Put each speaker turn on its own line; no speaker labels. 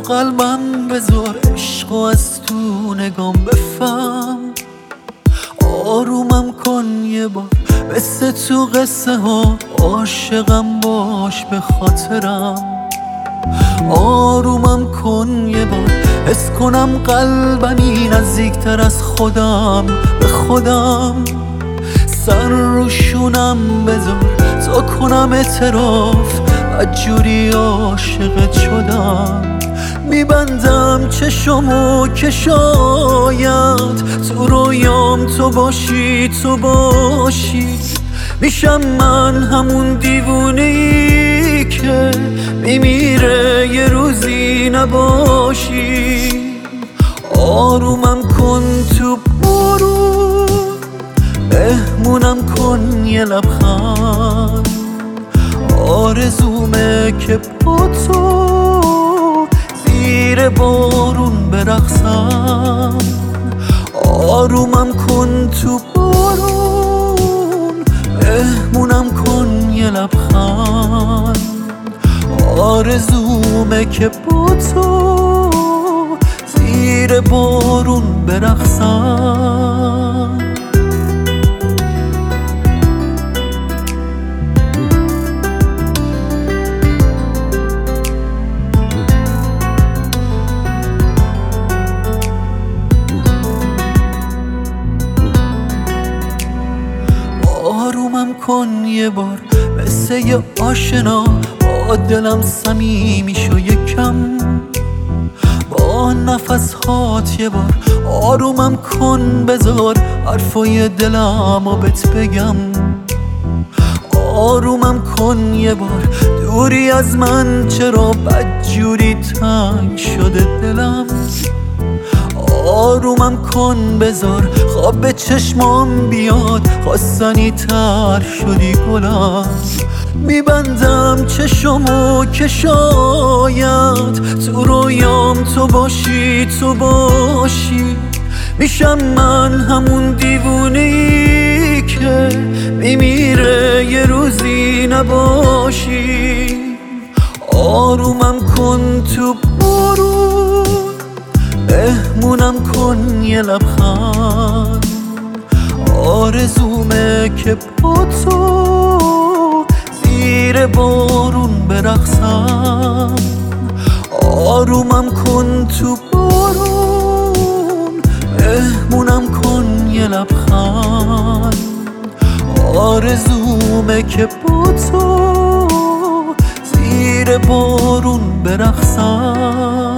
قلبم بذار عشق از تو نگام بفهم. آرومم کن یه بار مثل تو قصه ها، عاشقم باش به خاطرم. آرومم کن یه بار حس کنم قلبمی نزدیکتر از خودم به خودم. سر روشونم بذار تا کنم اعتراف، بدجوری عاشقت شدم. میبندم چشمو که شاید تو رویام تو باشی تو باشی. میشم من همون دیوونه‌ای که میمیره یه روزی نباشی. آرومم کن تو بارون، مهمونم کن یه لبخند. آرزومه که با تو زیر بارون برقصم. آرومم کن تو بارون، مهمونم کن یه لبخند. آرزومه که با تو زیر بارون برقصم. آرومم کن یه بار مثل یه آشنا، با دلم صمیمی شو یکم. با نفس هات یه بار آرومم کن بذار حرفای دلم بهت بگم. آرومم کن یه بار دوری از من، چرا بدجوری تنگ شده دلم. آرومم کن بذار خواب به چشمام بیاد، خواستنی تر شدی گلم. میبندم چشمو که شاید تو رویام تو باشی تو باشی. میشم من همون دیوونه‌ای که میمیره یه روزی نباشی. آرومم کن تو بارون، مهمونم کن یه لبخند. آرزومه که با تو زیر بارون برقصم. آرومم کن تو بارون، مهمونم کن یه لبخند. آرزومه که با تو زیر بارون برقصم.